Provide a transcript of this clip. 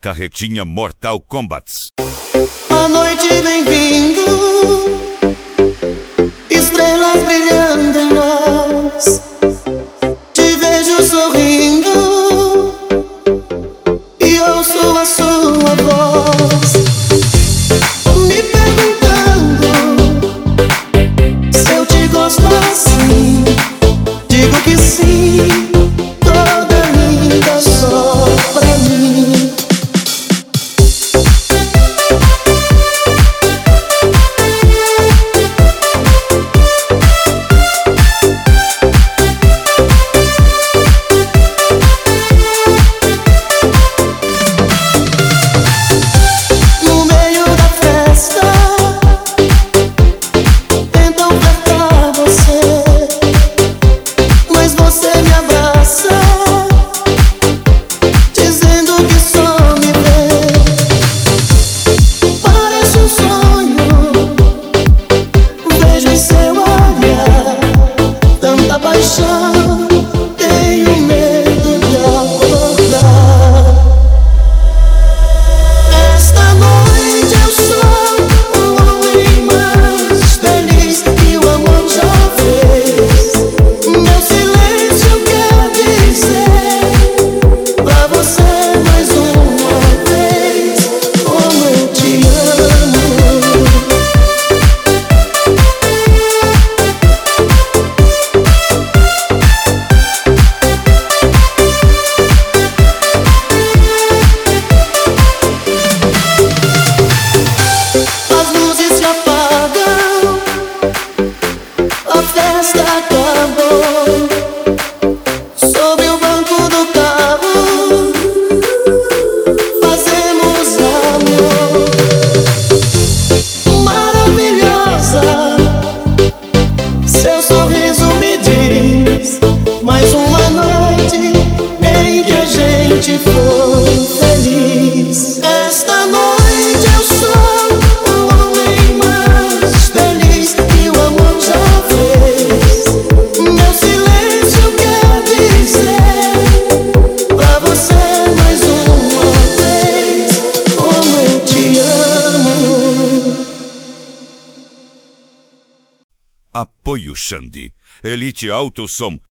carretinha Mortal Kombat. A noite vem vindo, estrelas brilhando em nós. Te vejo sorrindo e ouço a sua voz, me perguntando se eu te gosto assim. Digo que sim, toda linda só pra mim. Tenho medo de acordar. Esta noite eu sou o homem mais feliz que o amor já fez. Meu silêncio quer dizer pra você mais uma vez como eu te amo. A festa acabou. Sobre o banco do carro fazemos amor. Maravilhosa, seu sorriso me diz mais uma noite em que a gente foi feliz. Esta noite eu sou o homem mais feliz que o amor já fez. Meu silêncio quer dizer pra você mais uma vez como eu te amo. Apoio Xande, Elite Alto Som.